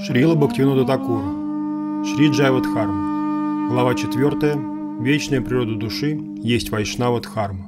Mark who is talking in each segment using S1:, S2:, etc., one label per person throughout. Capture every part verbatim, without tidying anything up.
S1: Шрила Бхактивинода Тхакура. Шри Джайва-дхарма. Глава четвёртая. Вечная природа души есть Вайшнава-дхарма.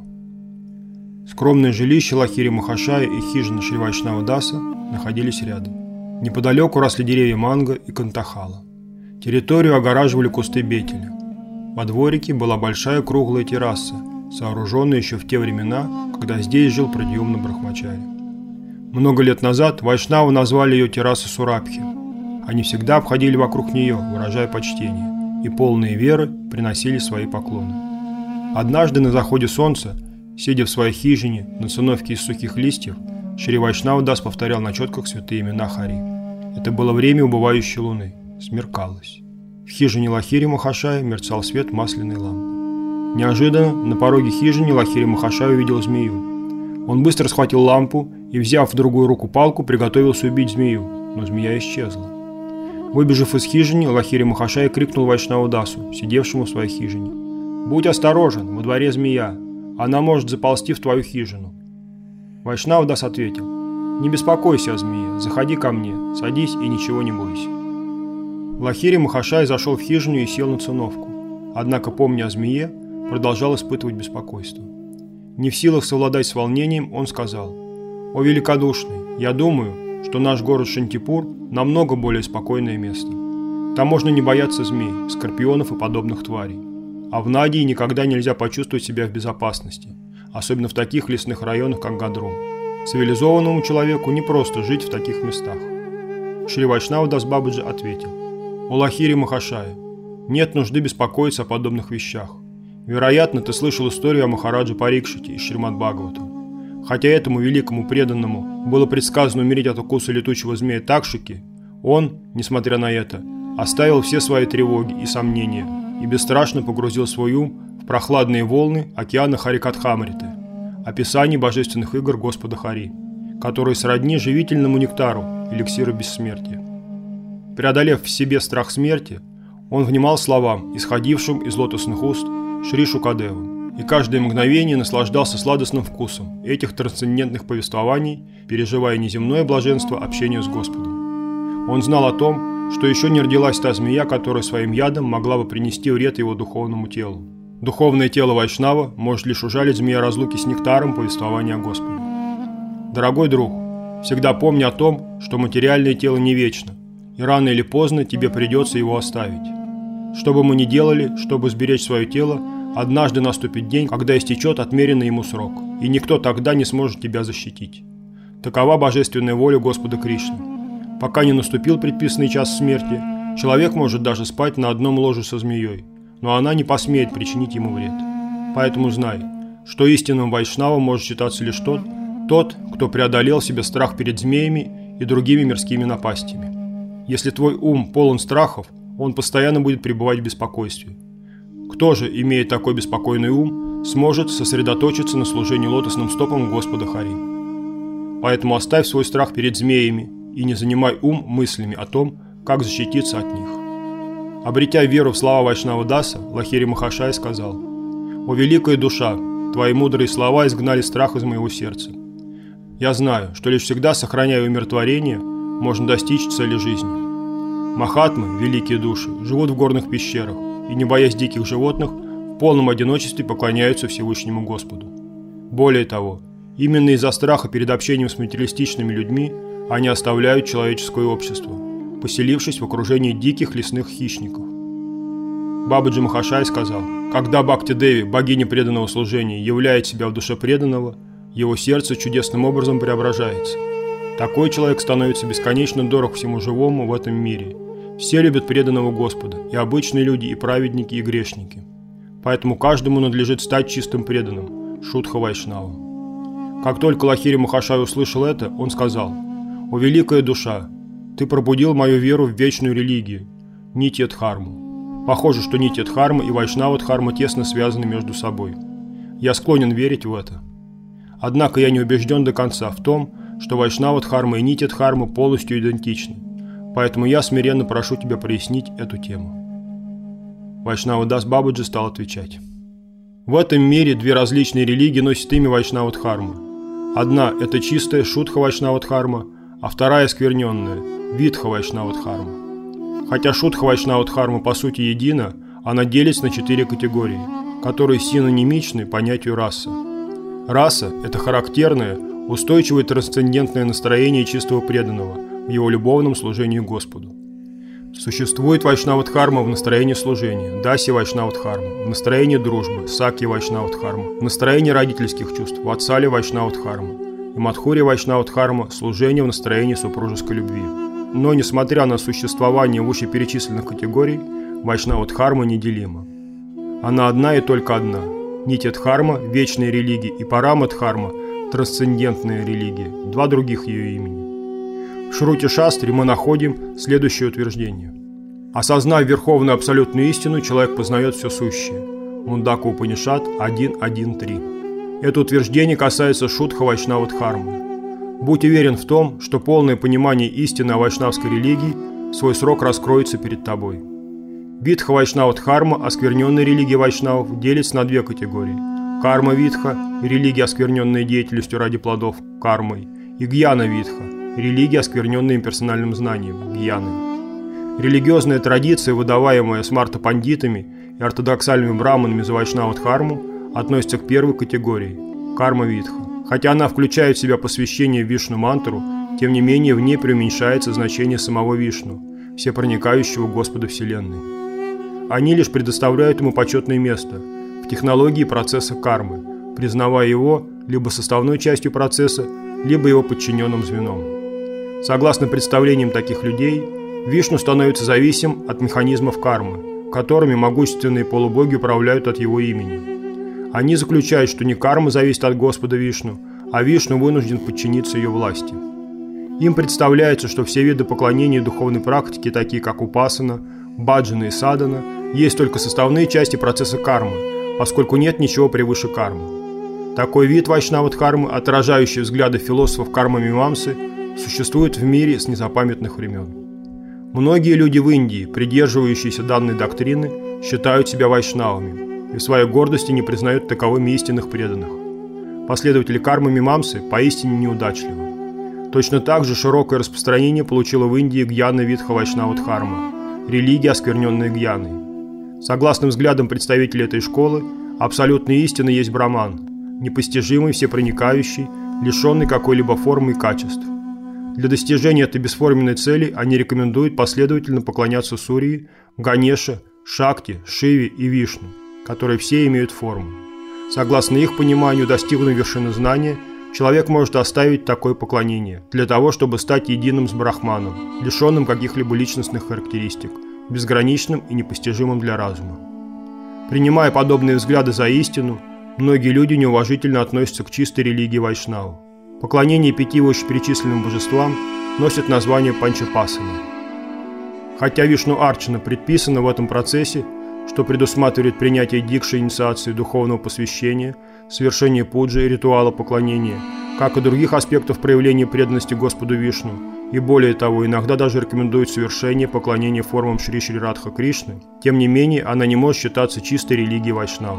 S1: Скромное жилище Лахири Махашая и хижина Шри Вайшнава Даса находились рядом. Неподалеку росли деревья манго и кантахала. Территорию огораживали кусты бетеля. Во дворике была большая круглая терраса, сооруженная еще в те времена, когда здесь жил Прадьюмна Брахмачари. Много лет назад Вайшнавы назвали ее террасой Сурабхи. Они всегда обходили вокруг нее, выражая почтение, и полные веры приносили свои поклоны. Однажды на заходе солнца, сидя в своей хижине на циновке из сухих листьев, Шри Вайшнава Дас повторял на четках святые имена Хари. Это было время убывающей луны. Смеркалось. В хижине Лахири Махашая мерцал свет масляной лампы. Неожиданно на пороге хижины Лахири Махашая увидел змею. Он быстро схватил лампу и, взяв в другую руку палку, приготовился убить змею, но змея исчезла. Выбежав из хижины, Лахири Махашая крикнул Вайшнаву Дасу, сидевшему в своей хижине: «Будь осторожен, во дворе змея, она может заползти в твою хижину». Вайшнава Дас ответил: «Не беспокойся о змее, заходи ко мне, садись и ничего не бойся». Лахири Махашая зашел в хижину и сел на циновку, однако, помня о змее, продолжал испытывать беспокойство. Не в силах совладать с волнением, он сказал: «О великодушный, я думаю, что наш город Шантипур намного более спокойное место. Там можно не бояться змей, скорпионов и подобных тварей. А в Надии никогда нельзя почувствовать себя в безопасности, особенно в таких лесных районах, как Гадрум. Цивилизованному человеку не просто жить в таких местах». Шри Вайшнава Дас Бабаджи ответил: «О Лахири Махашая, нет нужды беспокоиться о подобных вещах. Вероятно, ты слышал историю о Махараджа Парикшите из Шримад-Бхагаватам. Хотя этому великому преданному было предсказано умереть от укуса летучего змея Такшики, он, несмотря на это, оставил все свои тревоги и сомнения и бесстрашно погрузил свой ум в прохладные волны океана Харикатхамриты, описаний божественных игр Господа Хари, которые сродни живительному нектару, эликсира бессмертия. Преодолев в себе страх смерти, он внимал словам, исходившим из лотосных уст Шри Шукадевы, и каждое мгновение наслаждался сладостным вкусом этих трансцендентных повествований, переживая неземное блаженство общения с Господом. Он знал о том, что еще не родилась та змея, которая своим ядом могла бы принести вред его духовному телу. Духовное тело Вайшнава может лишь ужалить змея разлуки с нектаром повествования о Господе. Дорогой друг, всегда помни о том, что материальное тело не вечно, и рано или поздно тебе придется его оставить. Что бы мы ни делали, чтобы сберечь свое тело, однажды наступит день, когда истечет отмеренный ему срок, и никто тогда не сможет тебя защитить. Такова божественная воля Господа Кришны. Пока не наступил предписанный час смерти, человек может даже спать на одном ложе со змеей, но она не посмеет причинить ему вред. Поэтому знай, что истинным вайшнавом может считаться лишь тот, тот, кто преодолел себе страх перед змеями и другими мирскими напастями. Если твой ум полон страхов, он постоянно будет пребывать в беспокойстве. Кто же, имея такой беспокойный ум, сможет сосредоточиться на служении лотосным стопам Господа Хари? Поэтому оставь свой страх перед змеями и не занимай ум мыслями о том, как защититься от них. Обретя веру в слова Вайшнава Даса, Лахири Махашая сказал: «О великая душа, твои мудрые слова изгнали страх из моего сердца. Я знаю, что лишь всегда, сохраняя умиротворение, можно достичь цели жизни. Махатмы, великие души, живут в горных пещерах и, не боясь диких животных, в полном одиночестве поклоняются Всевышнему Господу. Более того, именно из-за страха перед общением с материалистичными людьми они оставляют человеческое общество, поселившись в окружении диких лесных хищников». Бабаджи Махашай сказал: «Когда Бхакти Деви, богиня преданного служения, являет себя в душе преданного, его сердце чудесным образом преображается. Такой человек становится бесконечно дорог всему живому в этом мире. Все любят преданного Господа, и обычные люди, и праведники, и грешники. Поэтому каждому надлежит стать чистым преданным, Шудха Вайшнава». Как только Лахири Махашай услышал это, он сказал: «О великая душа, ты пробудил мою веру в вечную религию, Нитья-дхарму. Похоже, что Нитья-дхарма и Вайшнава-дхарма тесно связаны между собой. Я склонен верить в это. Однако я не убежден до конца в том, что Вайшнава-дхарма и Нитья-дхарма полностью идентичны. Поэтому я смиренно прошу тебя прояснить эту тему». Вайшнава Дас Бабаджи стал отвечать: «В этом мире две различные религии носят имя Вайшнава-дхармы. Одна – это чистая Шудха Вайшнава-дхарма, а вторая – скверненная Видха Вайшнава-дхарма. Хотя Шудха Вайшнава-дхарма по сути едина, она делится на четыре категории, которые синонимичны понятию раса. Раса – это характерное, устойчивое трансцендентное настроение чистого преданного в его любовном служении Господу. Существует Вайшнава-дхарма в настроении служения, Даси Вайшнава-дхарма, в настроении дружбы, Саки Вайшнава-дхарма, в настроении родительских чувств, Ватсали Вайшнава-дхарма, и Мадхури Вайшнава-дхарма – служение в настроении супружеской любви. Но, несмотря на существование вышеперечисленных категорий, Вайшнава-дхарма неделима. Она одна и только одна. Нитья-дхарма – вечная религия, и Парама-дхарма – трансцендентная религия, два других ее имени. В Шрути-шастре мы находим следующее утверждение. Осознав верховную абсолютную истину, человек познает все сущее. Мундака-упанишад один один три. Это утверждение касается Шудха Вайшнава-дхармы. Будь уверен в том, что полное понимание истины о вайшнавской религии в свой срок раскроется перед тобой. Видха Вайшнава-дхарма, оскверненная религия вайшнавов, делится на две категории. Карма-видха – религия, оскверненная деятельностью ради плодов, кармой, и гьяна-видха – религия, оскверненная имперсональным знанием, гьяной. Религиозная традиция, выдаваемая смарта-пандитами и ортодоксальными браманами за Вайшнава-дхарму, относится к первой категории – карма-видха. Хотя она включает в себя посвящение Вишну-мантру, тем не менее в ней преуменьшается значение самого Вишну, всепроникающего Господа Вселенной. Они лишь предоставляют ему почетное место в технологии процесса кармы, признавая его либо составной частью процесса, либо его подчиненным звеном. Согласно представлениям таких людей, Вишну становится зависим от механизмов кармы, которыми могущественные полубоги управляют от его имени. Они заключают, что не карма зависит от Господа Вишну, а Вишну вынужден подчиниться ее власти. Им представляется, что все виды поклонения и духовной практики, такие как упасана, баджана и садана, есть только составные части процесса кармы, поскольку нет ничего превыше кармы. Такой вид Вайшнава-дхармы, отражающий взгляды философов карма-мимамсы, существует в мире с незапамятных времен. Многие люди в Индии, придерживающиеся данной доктрины, считают себя вайшнавами и в своей гордости не признают таковыми истинных преданных. Последователи кармы-мимамсы поистине неудачливы. Точно так же широкое распространение получила в Индии гьяна-видха Вайшнава-дхарма, религия, оскверненная гьяной. Согласно взглядам представителей этой школы, абсолютная истина есть браман, непостижимый, всепроникающий, лишенный какой-либо формы и качеств. Для достижения этой бесформенной цели они рекомендуют последовательно поклоняться Сурьи, Ганеше, Шакти, Шиве и Вишну, которые все имеют форму. Согласно их пониманию, достигнув вершины знания, человек может оставить такое поклонение для того, чтобы стать единым с Брахманом, лишенным каких-либо личностных характеристик, безграничным и непостижимым для разума. Принимая подобные взгляды за истину, многие люди неуважительно относятся к чистой религии вайшнавов. Поклонение пяти вышеперечисленным божествам носит название панчапасана. Хотя Вишну-арчана предписано в этом процессе, что предусматривает принятие дикши, инициации духовного посвящения, совершение пуджи и ритуала поклонения, как и других аспектов проявления преданности Господу Вишну, и более того, иногда даже рекомендует совершение поклонения формам Шри-Шри Радха Кришны, тем не менее она не может считаться чистой религией вайшнава.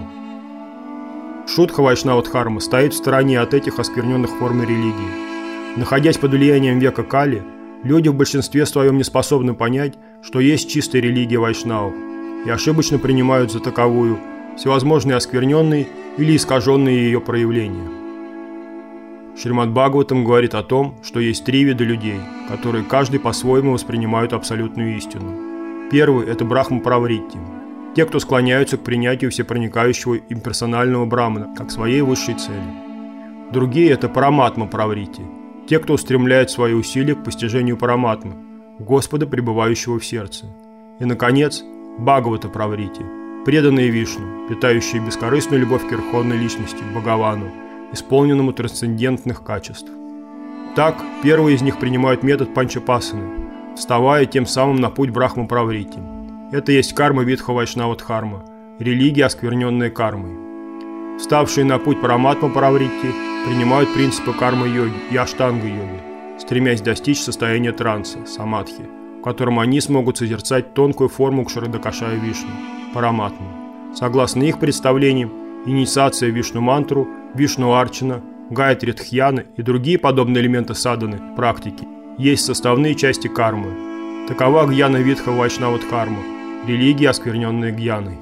S1: Шудха Вайшнава-дхарма стоит в стороне от этих оскверненных форм религии. Находясь под влиянием века Кали, люди в большинстве своем не способны понять, что есть чистая религия вайшнавов, и ошибочно принимают за таковую всевозможные оскверненные или искаженные ее проявления. Шримад Бхагаватам говорит о том, что есть три вида людей, которые каждый по-своему воспринимают абсолютную истину. Первый – это брахма-правритти, те, кто склоняются к принятию всепроникающего имперсонального брамана как своей высшей цели. Другие – это параматма-правритти, те, кто устремляет свои усилия к постижению параматмы, Господа, пребывающего в сердце. И, наконец, Бхагавата-правритти, преданные Вишну, питающие бескорыстную любовь к верховной личности, Бхагавану, исполненному трансцендентных качеств. Так, первые из них принимают метод панчапасаны, вставая тем самым на путь брахма-правритти. Это есть карма-видха Вайшнава-дхарма, религия, оскверненная кармой. Вставшие на путь параматма-правритти принимают принципы карма-йоги и аштанга-йоги, стремясь достичь состояния транса, самадхи, в котором они смогут созерцать тонкую форму Кшаридакашая Вишну, параматму. Согласно их представлениям, инициация Вишну-мантру, Вишну-арчана, Гайатри-дхьяна и другие подобные элементы садханы, практики, есть составные части кармы. Такова гьяна Витха Вайшнава Дхарма, религия, оскверненная гьяной.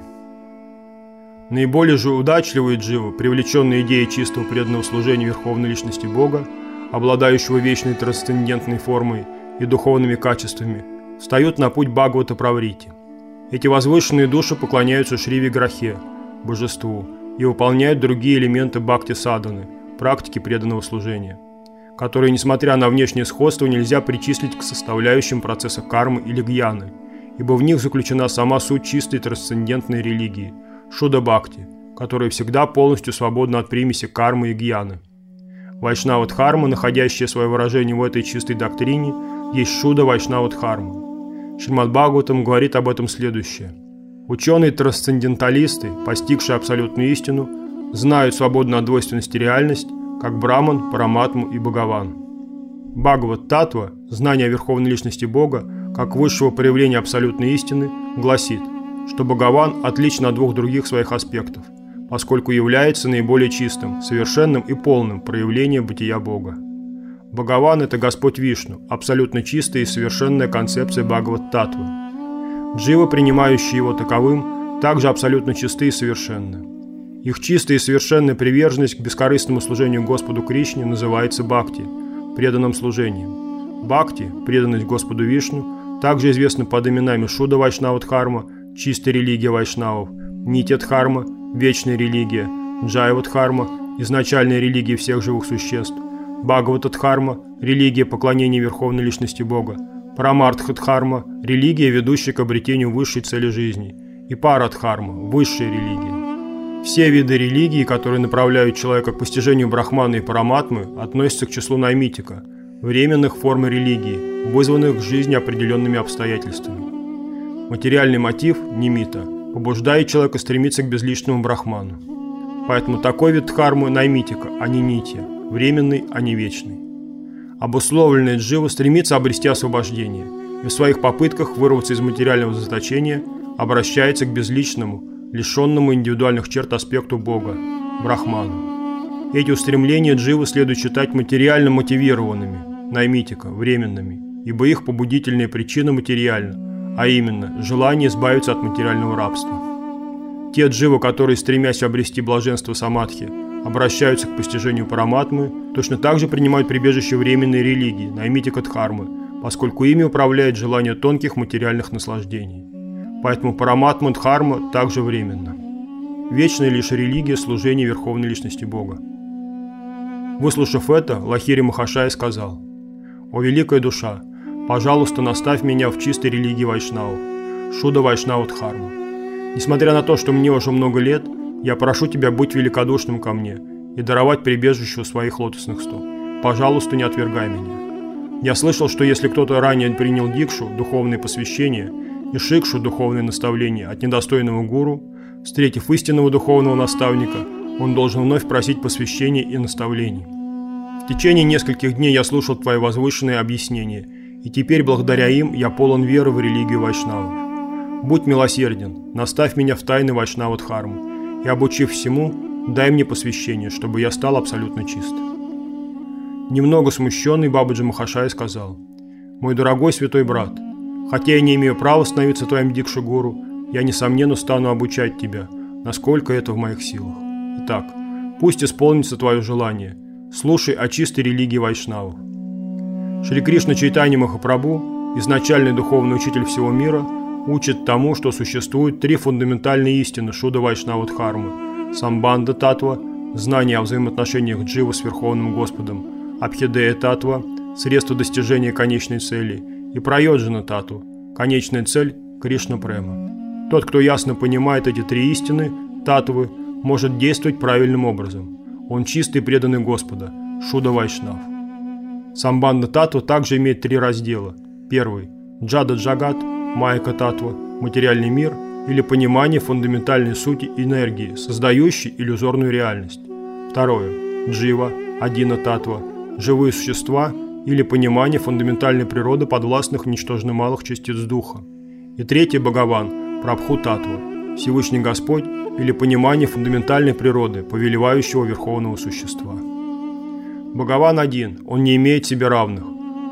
S1: Наиболее же удачливые дживы, привлеченные идеей чистого преданного служения Верховной Личности Бога, обладающего вечной трансцендентной формой и духовными качествами, встают на путь Бхагавата Праврити. Эти возвышенные души поклоняются Шри Виграхе, божеству, и выполняют другие элементы бхакти-садханы, практики преданного служения, которые, несмотря на внешнее сходство, нельзя причислить к составляющим процесса кармы или гьяны, ибо в них заключена сама суть чистой трансцендентной религии – Шуда-бхакти, которая всегда полностью свободна от примеси кармы и гьяны. Вайшнава Дхарма, находящая свое выражение в этой чистой доктрине, есть Шуда Вайшнава Дхарма. Шримад Бхагаватам говорит об этом следующее. Ученые-трансценденталисты, постигшие абсолютную истину, знают свободно от двойственности реальность, как Браман, Параматму и Бхагаван. Бхагават-татва, знание о Верховной Личности Бога, как высшего проявления абсолютной истины, гласит, что Бхагаван отличен от двух других своих аспектов, поскольку является наиболее чистым, совершенным и полным проявлением бытия Бога. Бхагаван – это Господь Вишну, абсолютно чистая и совершенная концепция Бхагават-татвы. Дживы, принимающие его таковым, также абсолютно чисты и совершенны. Их чистая и совершенная приверженность к бескорыстному служению Господу Кришне называется бхакти, преданным служением. Бхакти, преданность Господу Вишну, также известна под именами Шуда Вайшнава Дхарма, чистая религия вайшнавов, Нитья Дхарма, вечная религия, Джайва Дхарма, изначальная религия всех живых существ, Бхагавата Дхарма, религия поклонения Верховной Личности Бога, Парамартха Дхарма, религия, ведущая к обретению высшей цели жизни, и Пара Дхарма, высшая религия. Все виды религии, которые направляют человека к постижению Брахмана и Параматмы, относятся к числу наймитика, временных форм религии, вызванных к жизни определенными обстоятельствами. Материальный мотив, нимита, побуждает человека стремиться к безличному брахману. Поэтому такой вид дхармы наймитика, а не нитья, временный, а не вечный. Обусловленный джива стремится обрести освобождение и в своих попытках вырваться из материального заточения обращается к безличному, лишенному индивидуальных черт аспекту Бога, брахману. Эти устремления дживы следует считать материально мотивированными, наймитика, временными, ибо их побудительная причина материальна, а именно, желание избавиться от материального рабства. Те дживы, которые, стремясь обрести блаженство самадхи, обращаются к постижению параматмы, точно так же принимают прибежище временной религии, наймитика дхармы, поскольку ими управляет желание тонких материальных наслаждений. Поэтому параматма дхарма также временна. Вечная лишь религия служения Верховной Личности Бога. Выслушав это, Лахири Махашая сказал: «О великая душа, пожалуйста, наставь меня в чистой религии вайшнавов, Шуда Вайшнава Дхарма. Несмотря на то, что мне уже много лет, я прошу тебя быть великодушным ко мне и даровать прибежище у своих лотосных стоп. Пожалуйста, не отвергай меня. Я слышал, что если кто-то ранее принял дикшу, духовное посвящение, и шикшу, духовное наставление от недостойного гуру, встретив истинного духовного наставника, он должен вновь просить посвящения и наставлений. В течение нескольких дней я слушал твои возвышенные объяснения, и теперь благодаря им я полон веры в религию вайшнавов. Будь милосерден, наставь меня в тайны Вайшнава Дхармы, и, обучив всему, дай мне посвящение, чтобы я стал абсолютно чист». Немного смущенный Бабаджи Махашая сказал: «Мой дорогой святой брат, хотя я не имею права становиться твоим дикша-гуру, я, несомненно, стану обучать тебя, насколько это в моих силах. Итак, пусть исполнится твое желание. Слушай о чистой религии вайшнавов. Шри Кришна Чайтанья Махапрабху, изначальный духовный учитель всего мира, учит тому, что существуют три фундаментальные истины Шуда Вайшнава Дхармы: Самбандха Татва, знание о взаимоотношениях джива с Верховным Господом, Абхидея Татва, средство достижения конечной цели, и Прайоджана Татва, конечная цель Кришна Према. Тот, кто ясно понимает эти три истины, татвы, может действовать правильным образом. Он чистый, преданный Господа, Шуда Вайшнав. Самбандха Татва также имеет три раздела. Первый – Джада Джагат, Майка Татва, материальный мир или понимание фундаментальной сути энергии, создающей иллюзорную реальность. Второе – Джива, Адина Татва, живые существа или понимание фундаментальной природы подвластных ничтожно малых частиц духа. И третье – Бхагаван, Прабху Татва, Всевышний Господь или понимание фундаментальной природы, повелевающего верховного существа. Бхагаван один, он не имеет себе равных.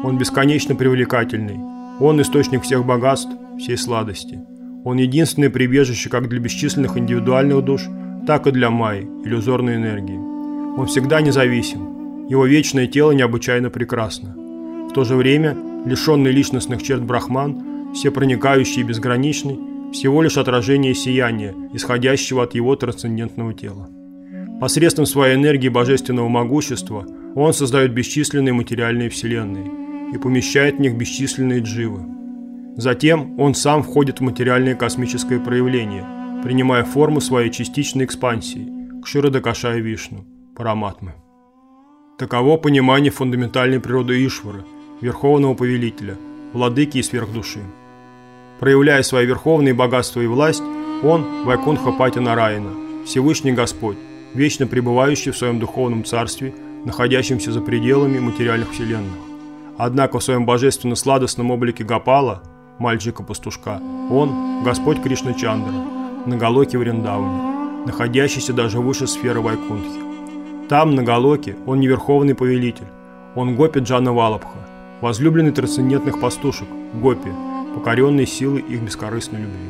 S1: Он бесконечно привлекательный. Он источник всех богатств, всей сладости. Он единственное прибежище как для бесчисленных индивидуальных душ, так и для майи, иллюзорной энергии. Он всегда независим. Его вечное тело необычайно прекрасно. В то же время, лишенный личностных черт Брахман, всепроникающий и безграничный, всего лишь отражение сияния, исходящего от его трансцендентного тела. Посредством своей энергии божественного могущества он создает бесчисленные материальные вселенные и помещает в них бесчисленные дживы. Затем он сам входит в материальное космическое проявление, принимая форму своей частичной экспансии, Кширадакашая Вишну, Параматмы. Таково понимание фундаментальной природы Ишвары, Верховного Повелителя, Владыки и Сверхдуши. Проявляя свои верховные богатства и власть, он, Вайкунтха Пати Нараяна, Всевышний Господь, вечно пребывающий в своем духовном царстве, находящемся за пределами материальных вселенных. Однако в своем божественно-сладостном облике Гопала, мальчика-пастушка, он, Господь Кришна Чандра, на Галоке Вриндауне, находящийся даже выше сферы Вайкунтхи. Там, на Галоке, он не верховный повелитель, он Гопи Джана Валабха, возлюбленный трансцендентных пастушек, Гопи, покоренный силой их бескорыстной любви.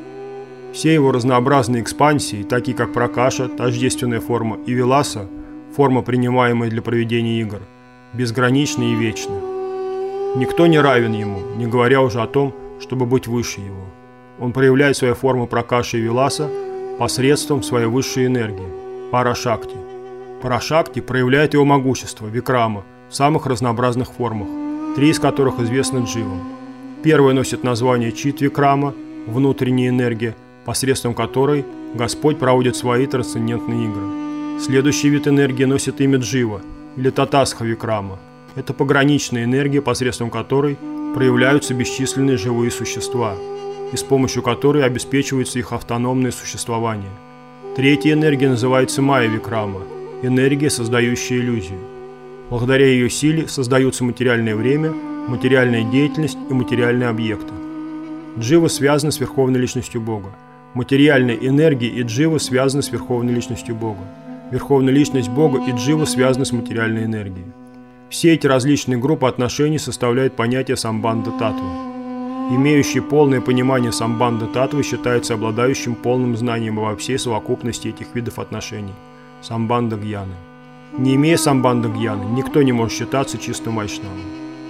S1: Все его разнообразные экспансии, такие как Пракаша, тождественная форма, и Виласа, форма, принимаемая для проведения игр, безграничны и вечны. Никто не равен ему, не говоря уже о том, чтобы быть выше его. Он проявляет свои формы Пракаши и Виласа посредством своей высшей энергии – Парашакти. Парашакти проявляет его могущество, Викрама, в самых разнообразных формах, три из которых известны дживам. Первая носит название Чит Викрама, внутренняя энергия, посредством которой Господь проводит свои трансцендентные игры. Следующий вид энергии носит имя Джива, или Татасха Викрама. Это пограничная энергия, посредством которой проявляются бесчисленные живые существа, и с помощью которой обеспечивается их автономное существование. Третья энергия называется Майя Викрама, энергия, создающая иллюзию. Благодаря ее силе создаются материальное время, материальная деятельность и материальные объекты. Дживы связаны с Верховной Личностью Бога. Материальная энергия и дживы связаны с Верховной Личностью Бога. Верховная Личность Бога и дживы связаны с материальной энергией. Все эти различные группы отношений составляют понятие самбанда татвы. Имеющий полное понимание самбанда татвы считается обладающим полным знанием обо всей совокупности этих видов отношений – самбанда гьяны. Не имея самбанда гьяны, никто не может считаться чистым вайшнавом.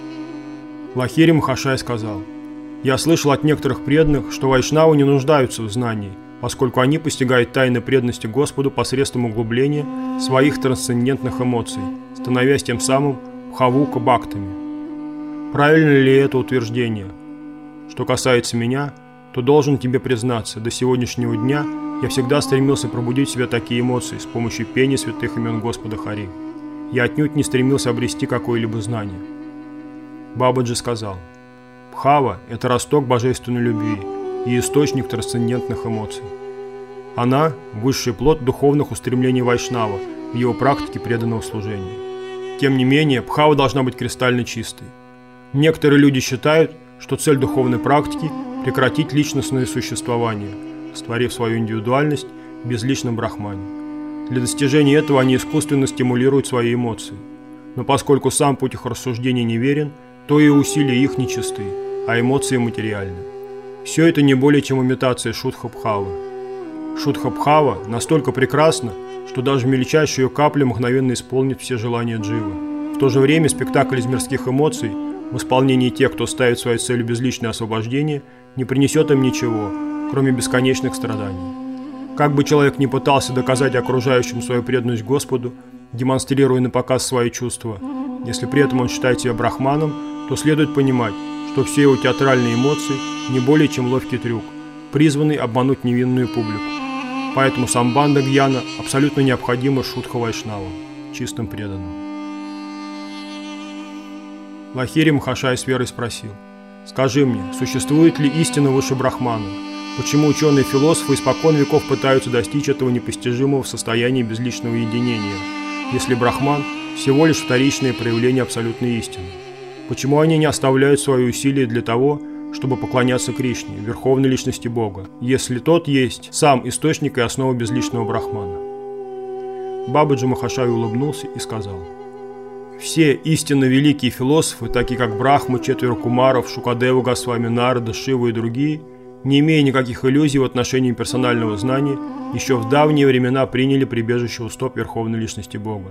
S1: Лахири Махашай сказал: «Я слышал от некоторых преданных, что вайшнавы не нуждаются в знании, поскольку они постигают тайны преданности Господу посредством углубления своих трансцендентных эмоций, становясь тем самым бхавука бхактами. Правильно ли это утверждение? Что касается меня, то должен тебе признаться, до сегодняшнего дня я всегда стремился пробудить в себе такие эмоции с помощью пения святых имен Господа Хари. Я отнюдь не стремился обрести какое-либо знание». Бабаджи сказал: «Бхава – это росток божественной любви и источник трансцендентных эмоций. Она – высший плод духовных устремлений вайшнава в его практике преданного служения. Тем не менее, бхава должна быть кристально чистой. Некоторые люди считают, что цель духовной практики – прекратить личностное существование, створив свою индивидуальность в безличном брахмане. Для достижения этого они искусственно стимулируют свои эмоции. Но поскольку сам путь их рассуждений неверен, то и усилия их нечисты, а эмоции материальны. Все это не более чем имитация Шудха-бхавы. Шудха-бхава настолько прекрасна, что даже мельчайшая ее капля мгновенно исполнит все желания дживы. В то же время спектакль из мирских эмоций в исполнении тех, кто ставит своей целью безличное освобождение, не принесет им ничего, кроме бесконечных страданий. Как бы человек ни пытался доказать окружающим свою преданность Господу, демонстрируя на показ свои чувства, если при этом он считает себя брахманом, то следует понимать, что все его театральные эмоции не более чем ловкий трюк, призванный обмануть невинную публику. Поэтому самбанда гьяна абсолютно необходима шудха вайшнавам, чистым преданным. Лахири Махашай с верой спросил: «Скажи мне, существует ли истина выше брахмана? Почему ученые-философы испокон веков пытаются достичь этого непостижимого состояния безличного единения, если брахман – всего лишь вторичное проявление абсолютной истины? Почему они не оставляют свои усилия для того, чтобы поклоняться Кришне, Верховной Личности Бога, если тот есть сам источник и основа безличного брахмана?» Бабаджи Махашай улыбнулся и сказал: Все истинно великие философы, такие как Брахма, четверо Кумаров, Шукадева Госвами, Нарада, Шива и другие, не имея никаких иллюзий в отношении персонального знания, еще в давние времена приняли прибежище у стоп Верховной Личности Бога.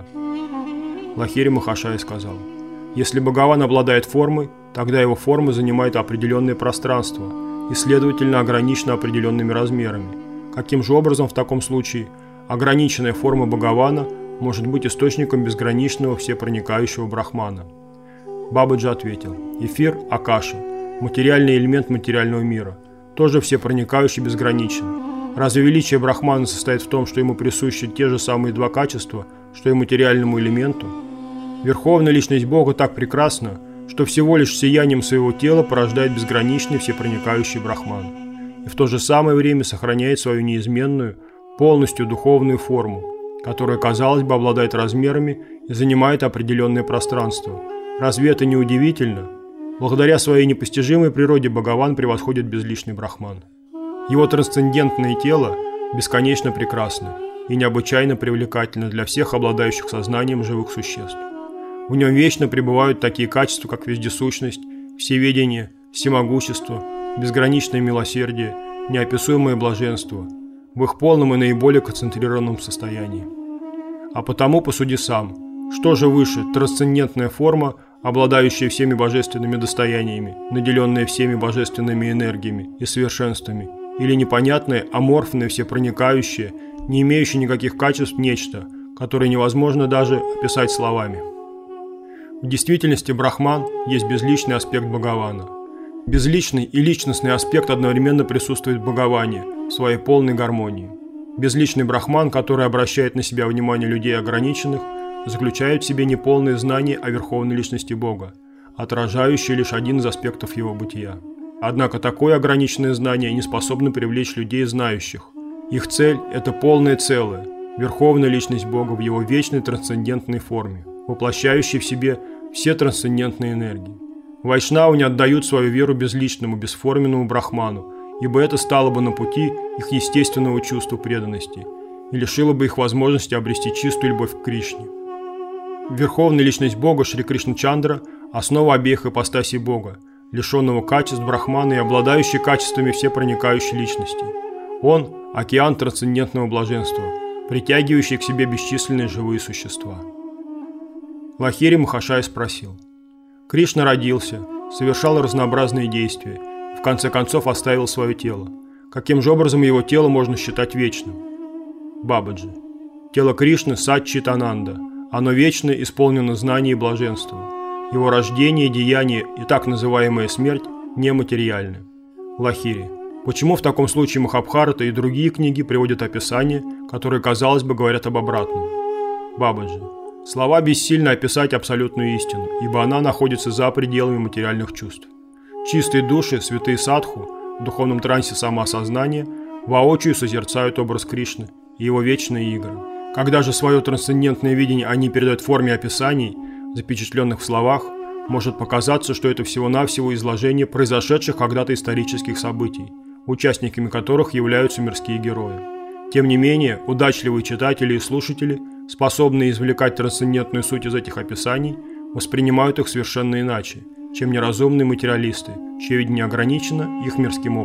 S1: Лахири Махашая сказал: если Бхагаван обладает формой, тогда его форма занимает определенное пространство и, следовательно, ограничена определенными размерами. Каким же образом в таком случае ограниченная форма Бхагавана может быть источником безграничного всепроникающего Брахмана? Бабаджи ответил: эфир – Акаша, материальный элемент материального мира, тоже всепроникающий, безграничен. Разве величие Брахмана состоит в том, что ему присущи те же самые два качества, что и материальному элементу? Верховная Личность Бога так прекрасна, что всего лишь сиянием своего тела порождает безграничный всепроникающий Брахман, и в то же самое время сохраняет свою неизменную, полностью духовную форму, которая, казалось бы, обладает размерами и занимает определенное пространство. Разве это не удивительно? Благодаря своей непостижимой природе Бхагаван превосходит безличный Брахман. Его трансцендентное тело бесконечно прекрасно и необычайно привлекательно для всех обладающих сознанием живых существ. В нем вечно пребывают такие качества, как вездесущность, всеведение, всемогущество, безграничное милосердие, неописуемое блаженство, в их полном и наиболее концентрированном состоянии. А потому посуди сам, что же выше, трансцендентная форма, обладающая всеми божественными достояниями, наделенная всеми божественными энергиями и совершенствами, или непонятное, аморфное, всепроникающее, не имеющее никаких качеств нечто, которое невозможно даже описать словами? В действительности Брахман есть безличный аспект Бхагавана. Безличный и личностный аспект одновременно присутствует в Бхагаване в своей полной гармонии. Безличный Брахман, который обращает на себя внимание людей ограниченных, заключает в себе неполное знание о Верховной Личности Бога, отражающее лишь один из аспектов его бытия. Однако такое ограниченное знание не способно привлечь людей знающих. Их цель – это полное целое, Верховная Личность Бога в его вечной трансцендентной форме, воплощающей в себе все трансцендентные энергии. Вайшнавы не отдают свою веру безличному, бесформенному Брахману, ибо это стало бы на пути их естественного чувства преданности и лишило бы их возможности обрести чистую любовь к Кришне. Верховная Личность Бога Шри Кришна Чандра – основа обеих ипостасей Бога, лишенного качеств Брахмана и обладающий качествами всепроникающей личности. Он – океан трансцендентного блаженства, притягивающий к себе бесчисленные живые существа. Лахири Махашая спросил: Кришна родился, совершал разнообразные действия, в конце концов оставил свое тело. Каким же образом его тело можно считать вечным? Бабаджи: тело Кришны Сат-Чит-Ананда, оно вечно исполнено знаний и блаженства. Его рождение, деяние и так называемая смерть нематериальны. Лахири: почему в таком случае Махабхарата и другие книги приводят описания, которые, казалось бы, говорят об обратном? Бабаджи: слова бессильно описать абсолютную истину, ибо она находится за пределами материальных чувств. Чистые души, святые садху, в духовном трансе самоосознания, воочию созерцают образ Кришны и его вечные игры. Когда же свое трансцендентное видение они передают в форме описаний, запечатленных в словах, может показаться, что это всего-навсего изложение произошедших когда-то исторических событий, участниками которых являются мирские герои. Тем не менее, удачливые читатели и слушатели, способные извлекать трансцендентную суть из этих описаний, воспринимают их совершенно иначе, чем неразумные материалисты, чье видение ограничено их мирским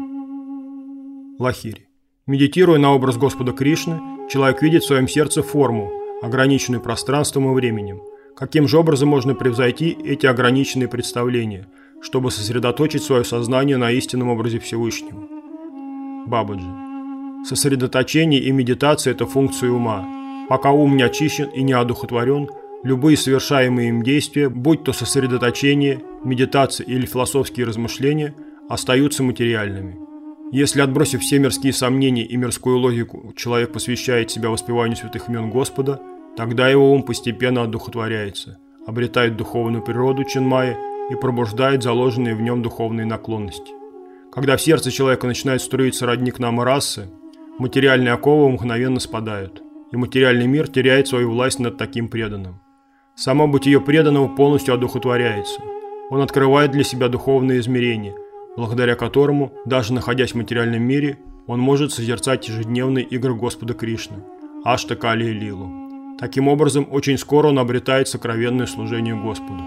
S1: опытом. Лахири: медитируя на образ Господа Кришны, человек видит в своем сердце форму, ограниченную пространством и временем. Каким же образом можно превзойти эти ограниченные представления, чтобы сосредоточить свое сознание на истинном образе Всевышнего? Бабаджи: сосредоточение и медитация – это функция ума. Пока ум не очищен и не одухотворен, любые совершаемые им действия, будь то сосредоточение, медитация или философские размышления, остаются материальными. Если, отбросив все мирские сомнения и мирскую логику, человек посвящает себя воспеванию святых имен Господа, тогда его ум постепенно одухотворяется, обретает духовную природу Чинмайи и пробуждает заложенные в нем духовные наклонности. Когда в сердце человека начинает струиться родник намы-расы, материальные оковы мгновенно спадают, и материальный мир теряет свою власть над таким преданным. Само бытие преданного полностью одухотворяется. Он открывает для себя духовное измерение, благодаря которому, даже находясь в материальном мире, он может созерцать ежедневные игры Господа Кришны, Аштакали и Лилу. Таким образом, очень скоро он обретает сокровенное служение Господу.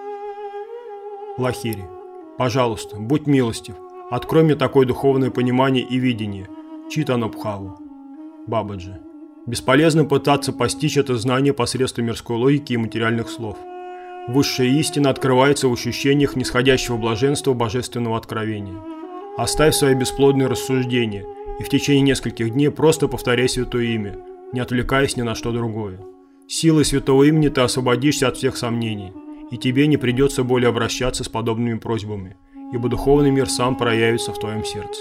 S1: Лахири. Пожалуйста, будь милостив, открой мне такое духовное понимание и видение. Читанабхаву. Бабаджи. Бесполезно пытаться постичь это знание посредством мирской логики и материальных слов. Высшая истина открывается в ощущениях нисходящего блаженства божественного откровения. Оставь свои бесплодные рассуждения и в течение нескольких дней просто повторяй святое имя, не отвлекаясь ни на что другое. Силой святого имени ты освободишься от всех сомнений, и тебе не придется более обращаться с подобными просьбами, ибо духовный мир сам проявится в твоем сердце.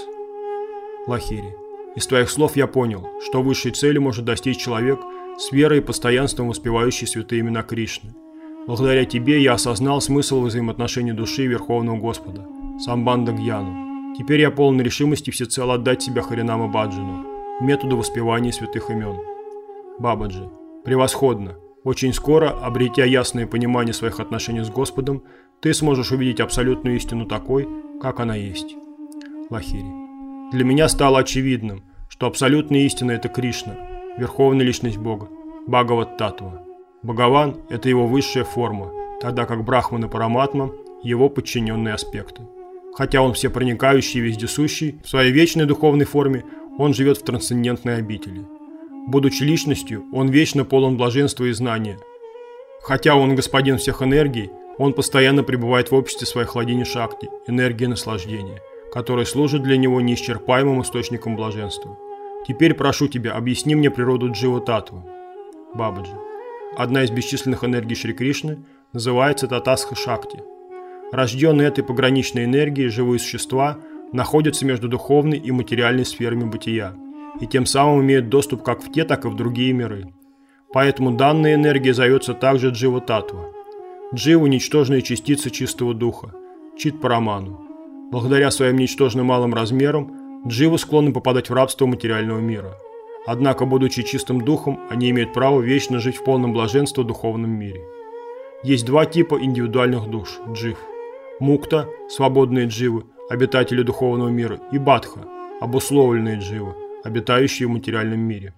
S1: Лахири. Из твоих слов я понял, что высшей цели может достичь человек с верой и постоянством воспевающий святые имена Кришны. Благодаря тебе я осознал смысл взаимоотношений души и Верховного Господа, Самбанда Гьяну. Теперь я полон решимости всецело отдать себя Харинама Баджану, методу воспевания святых имен. Бабаджи. Превосходно. Очень скоро, обретя ясное понимание своих отношений с Господом, ты сможешь увидеть абсолютную истину такой, как она есть. Лахири. Для меня стало очевидным, что абсолютная истина – это Кришна, Верховная Личность Бога, Бхагават-Таттва. Бхагаван – это его высшая форма, тогда как Брахман и Параматма – его подчиненные аспекты. Хотя он всепроникающий и вездесущий, в своей вечной духовной форме он живет в трансцендентной обители. Будучи личностью, он вечно полон блаженства и знания. Хотя он господин всех энергий, он постоянно пребывает в обществе своей хладини шакти, энергии наслаждения, которая служит для него неисчерпаемым источником блаженства. Теперь прошу тебя, объясни мне природу Джива-Таттвы. Бабаджи. Одна из бесчисленных энергий Шри Кришны называется Татасха Шакти. Рожденные этой пограничной энергией живые существа находятся между духовной и материальной сферами бытия, и тем самым имеют доступ как в те, так и в другие миры. Поэтому данная энергия зовется также Джива-Таттва. Джива – ничтожная частица чистого духа, Чит-Параману. Благодаря своим ничтожно малым размерам, Дживы склонны попадать в рабство материального мира. Однако, будучи чистым духом, они имеют право вечно жить в полном блаженстве в духовном мире. Есть два типа индивидуальных душ – джив. Мукта – свободные дживы, обитатели духовного мира, и бадха – обусловленные дживы, обитающие в материальном мире.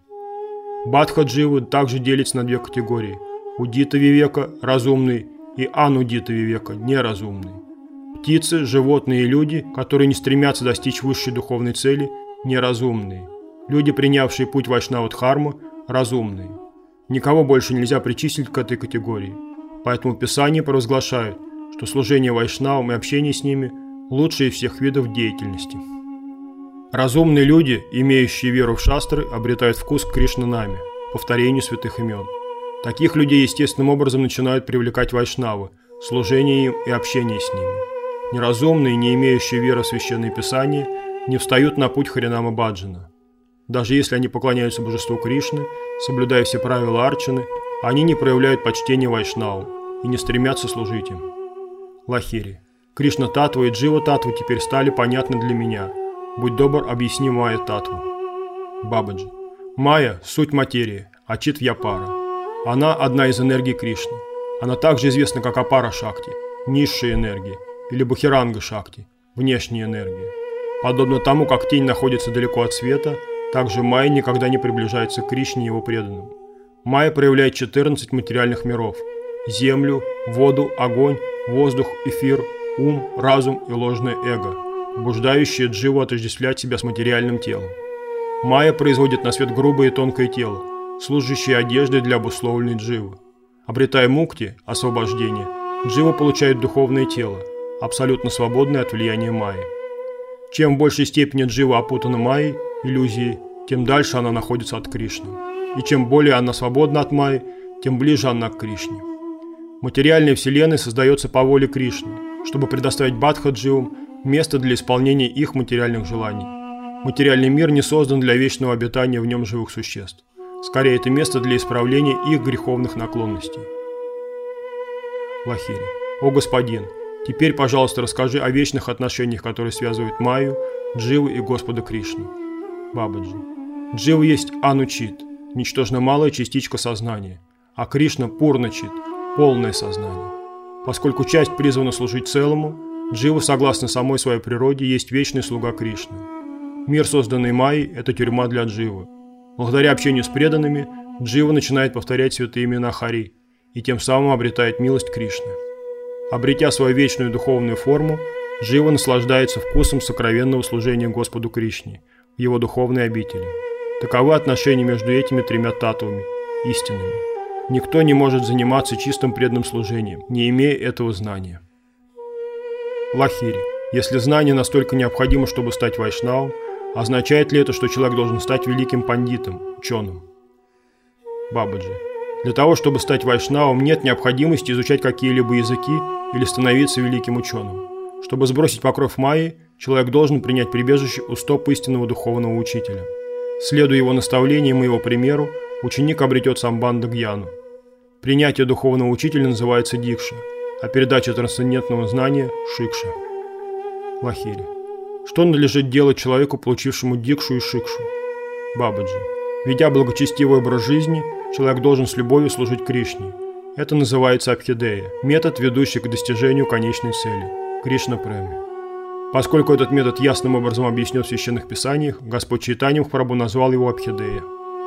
S1: Бадха-дживы также делятся на две категории – удита-вивека – разумные и анудита-вивека – неразумные. Птицы, животные и люди, которые не стремятся достичь высшей духовной цели – неразумные. Люди, принявшие путь Вайшнава-Дхармы, разумные. Никого больше нельзя причислить к этой категории. Поэтому Писание провозглашает, что служение вайшнавам и общение с ними – лучшее из всех видов деятельности. Разумные люди, имеющие веру в шастры, обретают вкус к Кришна-наме, повторению святых имен. Таких людей естественным образом начинают привлекать вайшнавы, служение им и общение с ними. Неразумные, не имеющие веры в Священное Писание, не встают на путь Харинама Баджана. Даже если они поклоняются божеству Кришны, соблюдая все правила арчаны, они не проявляют почтения вайшнавам и не стремятся служить им. Лахири. Кришна-Таттва и Джива-Таттва теперь стали понятны для меня. Будь добр, объясни Майя-Таттву. Бабаджи. Майя – суть материи, а Чит-Вьяпара. Она одна из энергий Кришны. Она также известна как Апара-Шакти, низшая энергия, или Бахиранга-Шакти, внешняя энергия. Подобно тому, как тень находится далеко от света, также Майя никогда не приближается к Кришне и его преданным. Майя проявляет четырнадцать материальных миров – землю, воду, огонь, воздух, эфир, ум, разум и ложное эго, побуждающие дживу отождествлять себя с материальным телом. Майя производит на свет грубое и тонкое тело, служащее одеждой для обусловленной дживы. Обретая мукти, освобождение, джива получает духовное тело, абсолютно свободное от влияния Майи. Чем в большей степени джива опутана Майей, иллюзией, тем дальше она находится от Кришны. И чем более она свободна от Майи, тем ближе она к Кришне. Материальная вселенная создается по воле Кришны, чтобы предоставить бадха-дживам место для исполнения их материальных желаний. Материальный мир не создан для вечного обитания в нем живых существ. Скорее, это место для исправления их греховных наклонностей. Лахири. О господин, теперь, пожалуйста, расскажи о вечных отношениях, которые связывают Майю, Дживу и Господа Кришну. Бабаджи. Джива есть анучит, ничтожно малая частичка сознания, а Кришна пурначит, полное сознание. Поскольку часть призвана служить целому, Джива, согласно самой своей природе, есть вечный слуга Кришны. Мир, созданный Майей, это тюрьма для Дживы. Благодаря общению с преданными, Джива начинает повторять святые имена Хари и тем самым обретает милость Кришны. Обретя свою вечную духовную форму, Джива наслаждается вкусом сокровенного служения Господу Кришне в его духовной обители. Таковы отношения между этими тремя татвами, истинными. Никто не может заниматься чистым преданным служением, не имея этого знания. Лахири. Если знание настолько необходимо, чтобы стать вайшнавом, означает ли это, что человек должен стать великим пандитом, ученым? Бабаджи. Для того, чтобы стать вайшнавом, нет необходимости изучать какие-либо языки или становиться великим ученым. Чтобы сбросить покров майи, человек должен принять прибежище у стоп истинного духовного учителя. Следуя его наставлениям и его примеру, ученик обретет самбандха-гьяну. Принятие духовного учителя называется дикша, а передача трансцендентного знания – шикша. Лахири. Что надлежит делать человеку, получившему дикшу и шикшу? Бабаджи. Ведя благочестивый образ жизни, человек должен с любовью служить Кришне. Это называется абхидея, метод, ведущий к достижению конечной цели – Кришна-према. Поскольку этот метод ясным образом объяснен в священных писаниях, Господь Чайтанья Махапрабху назвал его абхидея.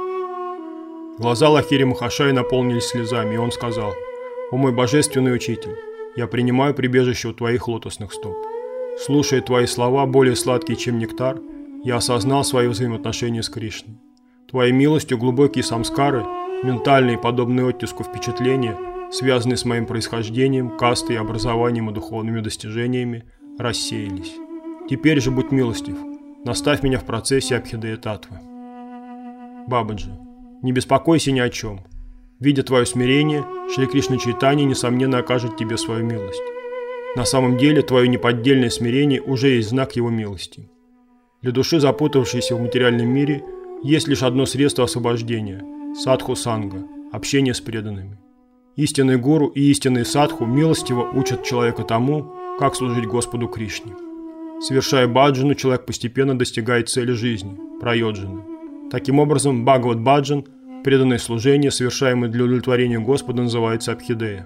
S1: Глаза Лахири Махашая наполнились слезами, и он сказал: «О мой божественный учитель, я принимаю прибежище у твоих лотосных стоп. Слушая твои слова, более сладкие, чем нектар, я осознал свои взаимоотношения с Кришной. Твоей милостью глубокие самскары, ментальные, подобные оттиску впечатления, связанные с моим происхождением, кастой, образованием и духовными достижениями, рассеялись. Теперь же будь милостив, наставь меня в процессе Абхидея Татвы». Бабаджи. Не беспокойся ни о чем. Видя твое смирение, Шри Кришна Чайтанья, несомненно, окажет тебе свою милость. На самом деле, твое неподдельное смирение уже есть знак его милости. Для души, запутавшейся в материальном мире, есть лишь одно средство освобождения – садху-санга, общение с преданными. Истинный гуру и истинный садху милостиво учат человека тому, как служить Господу Кришне. Совершая баджану, человек постепенно достигает цели жизни – прайоджаны. Таким образом, Бхагават-баджан, преданное служение, совершаемое для удовлетворения Господа, называется абхидея.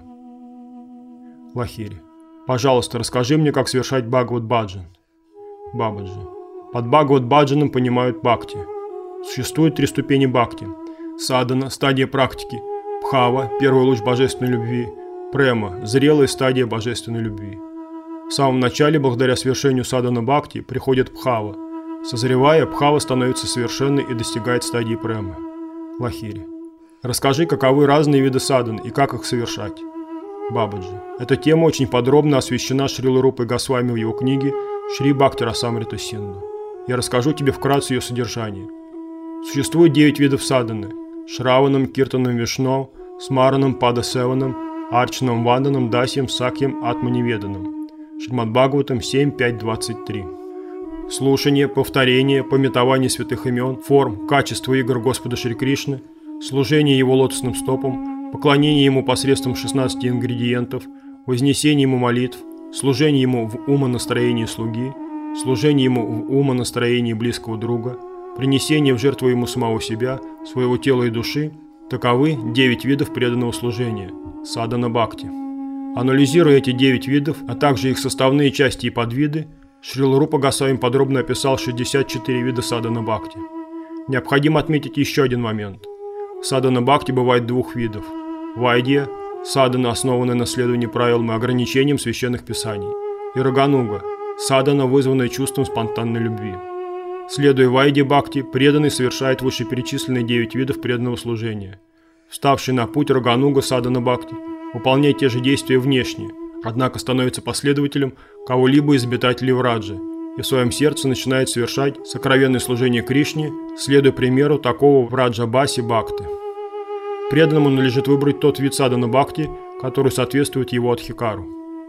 S1: Лахири. Пожалуйста, расскажи мне, как совершать Бхагават-баджан. Бабаджи. Под Бхагават-баджаном понимают бхакти. Существует три ступени бхакти. Садана – стадия практики. Бхава – первый луч божественной любви. Према – зрелая стадия божественной любви. В самом начале, благодаря совершению садана бхакти, приходит бхава. Созревая, бхава становится совершенной и достигает стадии премы. Лахири. Расскажи, каковы разные виды садхан и как их совершать. Бабаджи. Эта тема очень подробно освещена Шрилой Рупой Госвами в его книге «Шри Бхакти Расамрита Синду». Я расскажу тебе вкратце ее содержание. Существует девять видов садханы – Шраваном, Киртаном, Вишно, Смараном, Падасеваном, Арчаном, Ванданом, Дасием, Сакьем, Атманиведаном. Шримад Бхагаватам семь пять двадцать три. Слушание, повторение, памятование святых имен, форм, качества игр Господа Шри Кришны, служение Его лотосным стопам, поклонение Ему посредством шестнадцати ингредиентов, вознесение Ему молитв, служение Ему в умонастроении слуги, служение Ему в умонастроении близкого друга, принесение в жертву Ему самого себя, своего тела и души – таковы девять видов преданного служения – садхана бхакти. Анализируя эти девять видов, а также их составные части и подвиды, Шрила Рупа Госвами подробно описал шестьдесят четыре вида садхана бхакти. Необходимо отметить еще один момент. Садхана бхакти бывает двух видов. Вайдья – садхана, основанная на следовании правилам и ограничениям священных писаний. И рагануга – садхана, вызванная чувством спонтанной любви. Следуя вайдья бхакти, преданный совершает вышеперечисленные девять видов преданного служения. Вставший на путь рагануга садхана бхакти выполняет те же действия внешне, однако становится последователем кого-либо из обитателей Враджи и в своем сердце начинает совершать сокровенное служение Кришне, следуя примеру такого Враджа-баси бхакты. Преданному надлежит выбрать тот вид садхана бхакти, который соответствует его адхикару.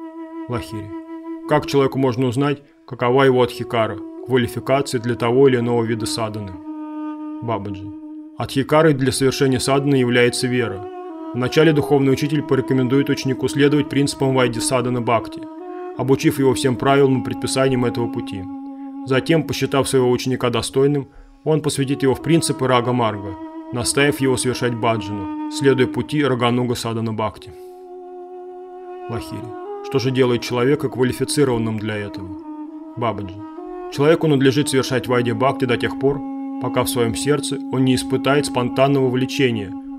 S1: Лахири. Как человеку можно узнать, какова его адхикара, квалификация для того или иного вида садханы? Бабаджи. Адхикарой для совершения садханы является вера. Вначале духовный учитель порекомендует ученику следовать принципам вайдья садхана бхакти, обучив его всем правилам и предписаниям этого пути. Затем, посчитав своего ученика достойным, он посвятит его в принципы рага-марга, наставив его совершать баджану, следуя пути рагануга садхана бхакти. Лахири. Что же делает человека квалифицированным для этого? Бабаджи. Человеку надлежит совершать вайдья бхакти до тех пор, пока в своем сердце он не испытает спонтанного влечения,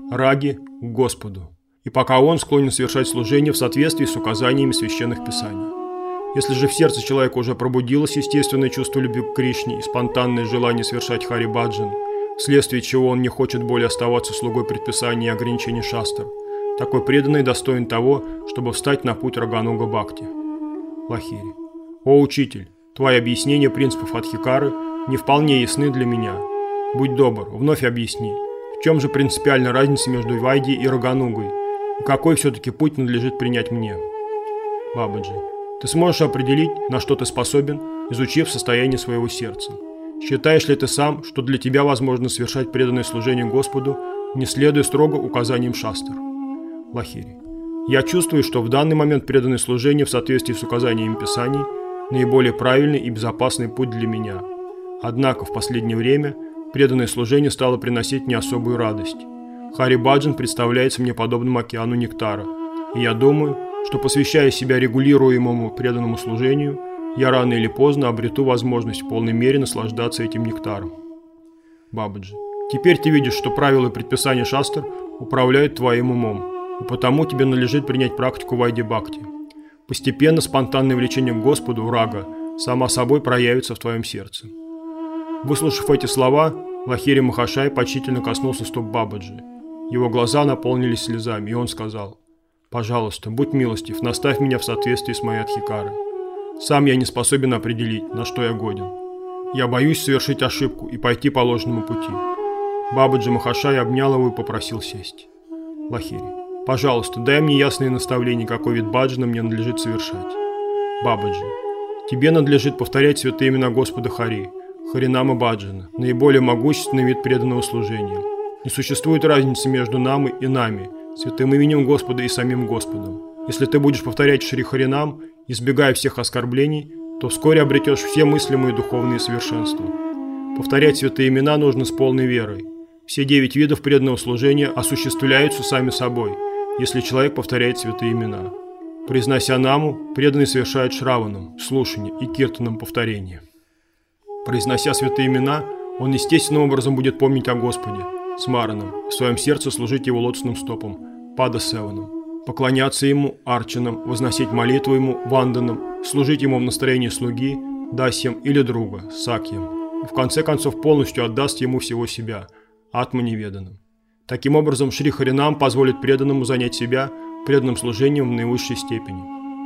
S1: раги к Господу, и пока он склонен совершать служение в соответствии с указаниями священных писаний. Если же в сердце человека уже пробудилось естественное чувство любви к Кришне и спонтанное желание совершать Хари Баджан, вследствие чего он не хочет более оставаться слугой предписаний и ограничений шастр, такой преданный достоин того, чтобы встать на путь Рагануга Бхакти. Лахири. О учитель, твои объяснения принципов Адхикары не вполне ясны для меня. Будь добр, вновь объясни, в чем же принципиальная разница между Вайди и Раганугой, и какой все-таки путь надлежит принять мне? Бабаджи. Ты сможешь определить, на что ты способен, изучив состояние своего сердца. Считаешь ли ты сам, что для тебя возможно совершать преданное служение Господу, не следуя строго указаниям шастр? Лахири. Я чувствую, что в данный момент преданное служение в соответствии с указаниями Писаний наиболее правильный и безопасный путь для меня. Однако в последнее время преданное служение стало приносить мне особую радость. Хари Баджан представляется мне подобным океану нектара, и я думаю, что, посвящая себя регулируемому преданному служению, я рано или поздно обрету возможность в полной мере наслаждаться этим нектаром. Бабаджи. Теперь ты видишь, что правила и предписания шастр управляют твоим умом, и потому тебе надлежит принять практику Вайди Бхакти. Постепенно спонтанное влечение к Господу, рага, само собой проявится в твоем сердце. Выслушав эти слова, Лахири Махашай почтительно коснулся стоп Бабаджи. Его глаза наполнились слезами, и он сказал: «Пожалуйста, будь милостив, наставь меня в соответствии с моей Адхикарой. Сам я не способен определить, на что я годен. Я боюсь совершить ошибку и пойти по ложному пути». Бабаджи Махашай обнял его и попросил сесть. Лахири. «Пожалуйста, дай мне ясные наставления, какой вид баджана мне надлежит совершать». Бабаджи. «Тебе надлежит повторять святые имена Господа Хари, Харинама Баджана, наиболее могущественный вид преданного служения. Не существует разницы между нами и нами, святым именем Господа и самим Господом. Если ты будешь повторять Шри Харинам, избегая всех оскорблений, то вскоре обретешь все мыслимые духовные совершенства. Повторять святые имена нужно с полной верой. Все девять видов преданного служения осуществляются сами собой, если человек повторяет святые имена. Произнося наму, преданный совершает шраванам, слушание и киртаном повторение. Произнося святые имена, он естественным образом будет помнить о Господе, смараном, в своем сердце служить его лотосным стопам, падасеванам, поклоняться ему, арчанам, возносить молитву ему, ванданам, служить ему в настроении слуги, дасьям или друга, сакьям, и в конце концов полностью отдаст ему всего себя, атма-неведанным. Таким образом, Шри Харинам позволит преданному занять себя преданным служением в наивысшей степени.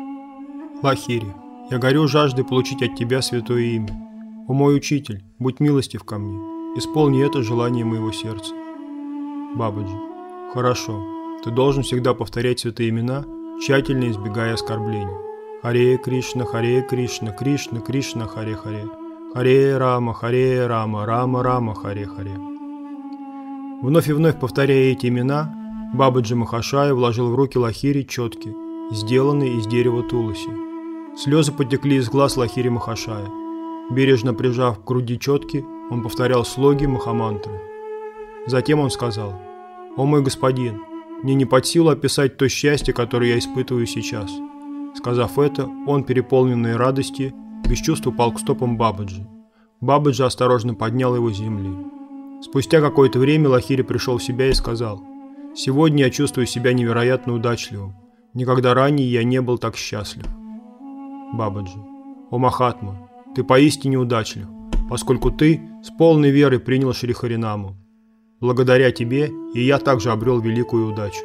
S1: Лахири, я горю жаждой получить от тебя святое имя. О мой учитель, будь милостив ко мне, исполни это желание моего сердца. Бабаджи, хорошо, ты должен всегда повторять святые имена, тщательно избегая оскорблений. Харе Кришна, Харе Кришна, Кришна, Кришна, Харе Харе, Харе Рама, Харе Рама, Рама Рама, Харе Харе. Вновь и вновь повторяя эти имена, Бабаджи Махашай вложил в руки Лахири четки, сделанные из дерева туласи. Слезы потекли из глаз Лахири Махашая. Бережно прижав к груди четки, он повторял слоги Махамантры. Затем он сказал: «О мой господин, мне не под силу описать то счастье, которое я испытываю сейчас». Сказав это, он, переполненный радостью, без чувств упал к стопам Бабаджи. Бабаджи осторожно поднял его с земли. Спустя какое-то время Лахири пришел в себя и сказал: «Сегодня я чувствую себя невероятно удачливым. Никогда ранее я не был так счастлив». Бабаджи: «О Махатма, ты поистине удачлив, поскольку ты с полной верой принял Шри Харинаму. Благодаря тебе и я также обрел великую удачу».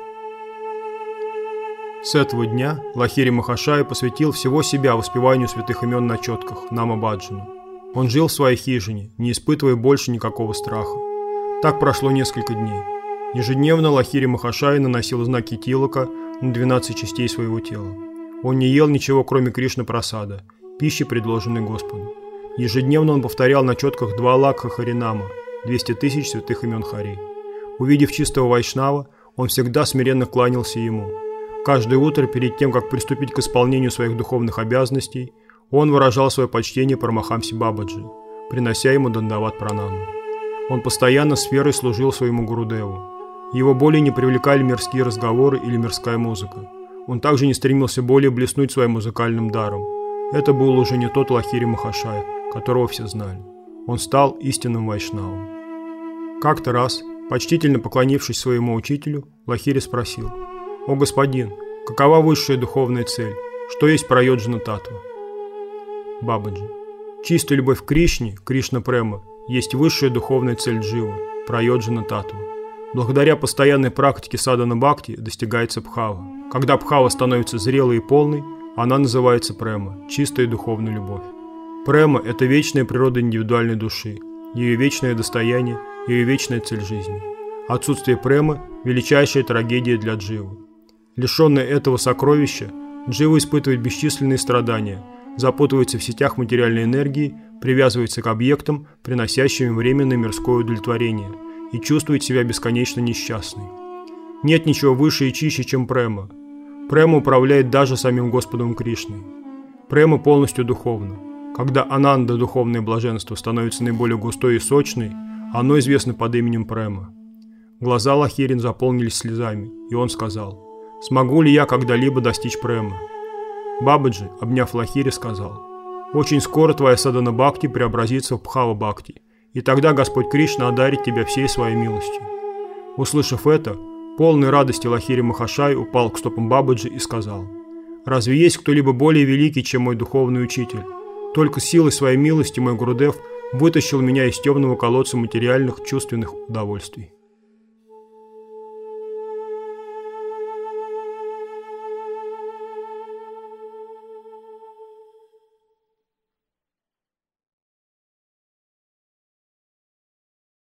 S1: С этого дня Лахири Махашай посвятил всего себя воспеванию святых имен на четках, Нама Баджану. Он жил в своей хижине, не испытывая больше никакого страха. Так прошло несколько дней. Ежедневно Лахири Махашай наносил знаки тилака на двенадцать частей своего тела. Он не ел ничего, кроме Кришна-прасада, пищи, предложенной Господу. Ежедневно он повторял на четках два лакха Харинама, двести тысяч святых имен Хари. Увидев чистого вайшнава, он всегда смиренно кланялся ему. Каждое утро, перед тем, как приступить к исполнению своих духовных обязанностей, он выражал свое почтение Парамахамсе Бабаджи, принося ему дандават пранаму. Он постоянно с верой служил своему Гурудеву. Его более не привлекали мирские разговоры или мирская музыка. Он также не стремился более блеснуть своим музыкальным даром. Это был уже не тот Лахири Махашай, которого все знали. Он стал истинным вайшнавом. Как-то раз, Почтительно поклонившись своему учителю, Лахири спросил: «О господин, какова высшая духовная цель? Что есть прайоджана татва?» Бабаджи: чистая любовь к Кришне, Кришна Према, есть высшая духовная цель дживы, прайоджана татва. Благодаря постоянной практике садхана бхакти достигается бхава. Когда бхава становится зрелой и полной, она называется према, чистая духовная любовь. Према – это вечная природа индивидуальной души, ее вечное достояние, ее вечная цель жизни. Отсутствие премы – величайшая трагедия для дживы. Лишенная этого сокровища, джива испытывает бесчисленные страдания, запутывается в сетях материальной энергии, привязывается к объектам, приносящим временное мирское удовлетворение, и чувствует себя бесконечно несчастной. Нет ничего выше и чище, чем према. Према управляет даже самим Господом Кришной. Према полностью духовна. Когда ананда, духовное блаженство, становится наиболее густой и сочной, оно известно под именем према. Глаза Лахирин заполнились слезами, и он сказал: «Смогу ли я когда-либо достичь премы?» Бабаджи, обняв Лахири, сказал: «Очень скоро твоя садхана бхакти преобразится в бхава бхакти, и тогда Господь Кришна одарит тебя всей своей милостью». Услышав это, полной радости Лахири Махашай упал к стопам Бабаджи и сказал: «Разве есть кто-либо более великий, чем мой духовный учитель? Только силой своей милости мой Гурудев вытащил меня из темного колодца материальных чувственных удовольствий».